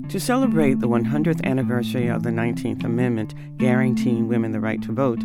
To celebrate the 100th anniversary of the 19th Amendment guaranteeing women the right to vote,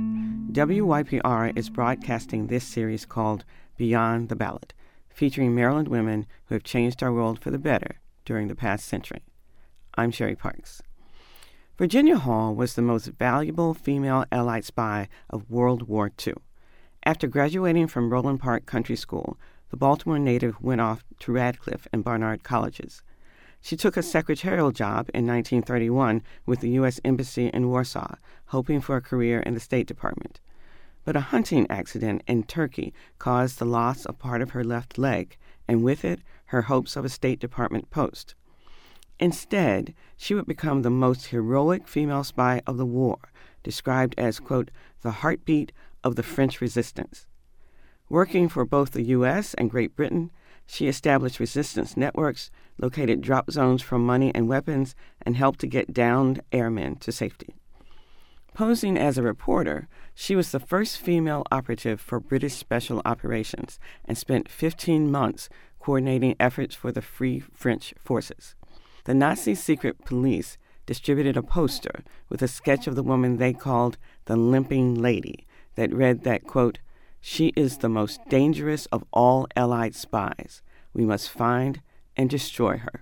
WYPR is broadcasting this series called Beyond the Ballot, featuring Maryland women who have changed our world for the better during the past century. I'm Sherry Parks. Virginia Hall was the most valuable female Allied spy of World War II. After graduating from Roland Park Country School, the Baltimore native went off to Radcliffe and Barnard colleges. She took a secretarial job in 1931 with the U.S. Embassy in Warsaw, hoping for a career in the State Department. But a hunting accident in Turkey caused the loss of part of her left leg, and with it, her hopes of a State Department post. Instead, she would become the most heroic female spy of the war, described as, quote, the heartbeat of the French resistance. Working for both the U.S. and Great Britain, she established resistance networks, located drop zones for money and weapons, and helped to get downed airmen to safety. Posing as a reporter, she was the first female operative for British Special Operations and spent 15 months coordinating efforts for the Free French Forces. The Nazi secret police distributed a poster with a sketch of the woman they called the Limping Lady that read that, quote, she is the most dangerous of all Allied spies. We must find and destroy her.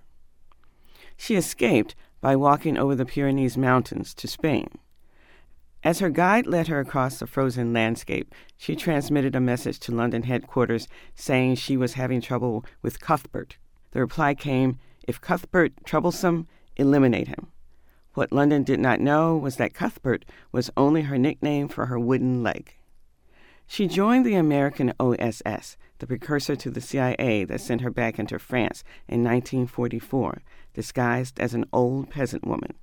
She escaped by walking over the Pyrenees Mountains to Spain. As her guide led her across the frozen landscape, she transmitted a message to London headquarters saying she was having trouble with Cuthbert. The reply came, if Cuthbert troublesome, eliminate him. What London did not know was that Cuthbert was only her nickname for her wooden leg. She joined the American OSS, the precursor to the CIA that sent her back into France in 1944, disguised as an old peasant woman.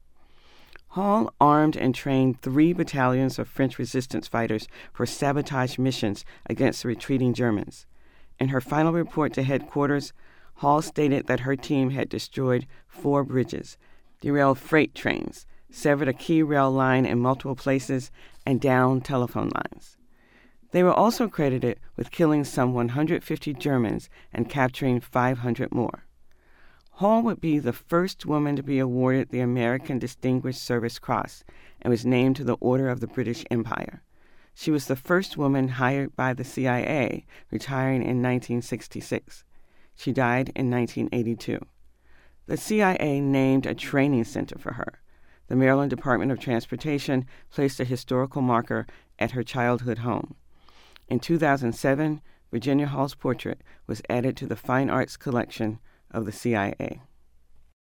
Hall armed and trained 3 battalions of French resistance fighters for sabotage missions against the retreating Germans. In her final report to headquarters, Hall stated that her team had destroyed 4 bridges, derailed freight trains, severed a key rail line in multiple places, and downed telephone lines. They were also credited with killing some 150 Germans and capturing 500 more. Hall would be the first woman to be awarded the American Distinguished Service Cross and was named to the Order of the British Empire. She was the first woman hired by the CIA, retiring in 1966. She died in 1982. The CIA named a training center for her. The Maryland Department of Transportation placed a historical marker at her childhood home. In 2007, Virginia Hall's portrait was added to the Fine Arts collection of the CIA.